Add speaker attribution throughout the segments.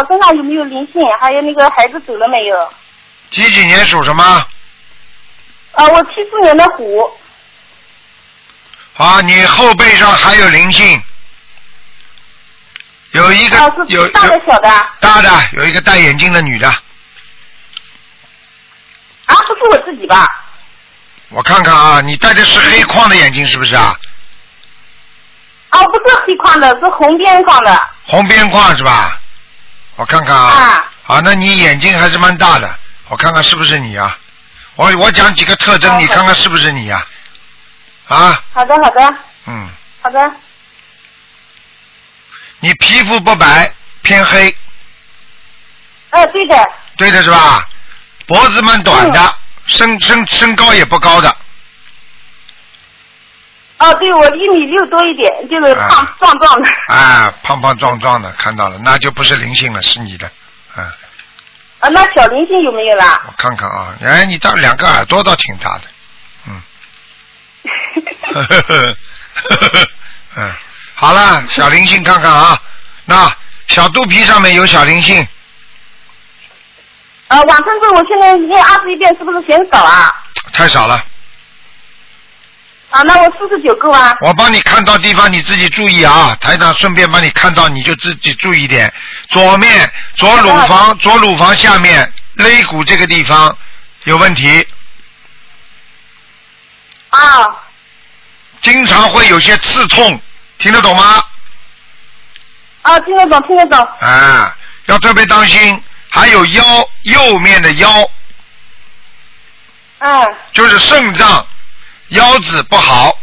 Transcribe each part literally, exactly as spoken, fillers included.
Speaker 1: 身上有没有灵性？还有那个孩子走了没有？
Speaker 2: 几几年属什么？
Speaker 1: 啊，我七四年的虎。
Speaker 2: 啊，你后背上还有灵性，有一个、
Speaker 1: 啊、
Speaker 2: 有
Speaker 1: 大的小的？
Speaker 2: 大的，有一个戴眼镜的女的。
Speaker 1: 啊，不是我自己吧？
Speaker 2: 我看看啊，你戴的是黑框的眼镜是不是啊？
Speaker 1: 哦，不是黑框的，是红边框的。
Speaker 2: 红边框是吧？我看看啊。
Speaker 1: 啊。
Speaker 2: 好，那你眼睛还是蛮大的，我看看是不是你啊？我我讲几个特征，你看看是不是你啊？啊。
Speaker 1: 好的，好的。
Speaker 2: 嗯。
Speaker 1: 好的。
Speaker 2: 你皮肤不白，偏黑。
Speaker 1: 呃，对的。
Speaker 2: 对的是吧？脖子蛮短的，嗯、身身身高也不高的。
Speaker 1: 哦，对，我一米六多一点，就是胖、啊、壮壮的。
Speaker 2: 啊，胖胖壮壮的，看到了，那就不是灵性了，是你的，啊。
Speaker 1: 啊，那小灵性有没有啦？
Speaker 2: 我看看啊，哎，你倒两个耳朵倒挺大的，嗯。呵呵呵呵呵，嗯，好了，小灵性看看啊，那小肚皮上面有小灵性。
Speaker 1: 呃，往生咒我现在念二十一遍，是不是嫌少啊？
Speaker 2: 太少了。
Speaker 1: 啊，那我四十九够啊。
Speaker 2: 我帮你看到地方，你自己注意啊。台长顺便帮你看到，你就自己注意一点。左面左乳房，左乳房下面肋骨这个地方有问题。
Speaker 1: 啊。
Speaker 2: 经常会有些刺痛，听得懂吗？
Speaker 1: 啊，听得懂，听得懂。
Speaker 2: 啊，要特别当心。还有腰，右面的腰。
Speaker 1: 嗯。
Speaker 2: 就是肾脏。腰子不好。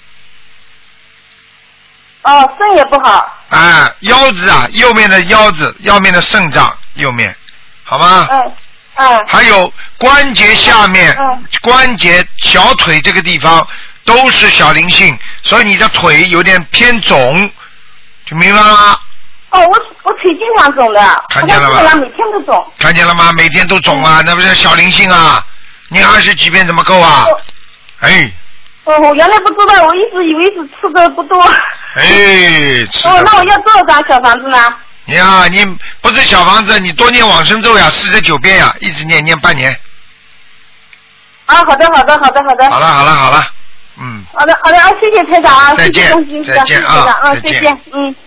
Speaker 1: 哦，肾也不好。
Speaker 2: 啊，腰子啊，右面的腰子，右面的肾脏，右面，好吗？
Speaker 1: 嗯嗯。
Speaker 2: 还有关节下面，
Speaker 1: 嗯、
Speaker 2: 关节小腿这个地方都是小灵性，所以你的腿有点偏肿，就明白了吗？
Speaker 1: 哦，我我腿经常肿的，
Speaker 2: 看见了吗？
Speaker 1: 每天都肿。
Speaker 2: 看见了吗？每天都肿啊，嗯、那不是小灵性啊？你二十几遍怎么够啊？
Speaker 1: 哦
Speaker 2: 哎。
Speaker 1: 哦，我原来不知道，我一直以为是吃的不多。
Speaker 2: 哎，吃
Speaker 1: 哦，那我要多少张小房子呢？
Speaker 2: 你啊，你不是小房子，你多念往生咒呀，四十九遍呀，一直念念半年。
Speaker 1: 啊，好的，好的，好的，好的。
Speaker 2: 好了，好了，好了，嗯。
Speaker 1: 好的，好的，啊，谢谢台长啊，
Speaker 2: 再见，
Speaker 1: 谢谢
Speaker 2: 再见啊，
Speaker 1: 啊，再见，嗯。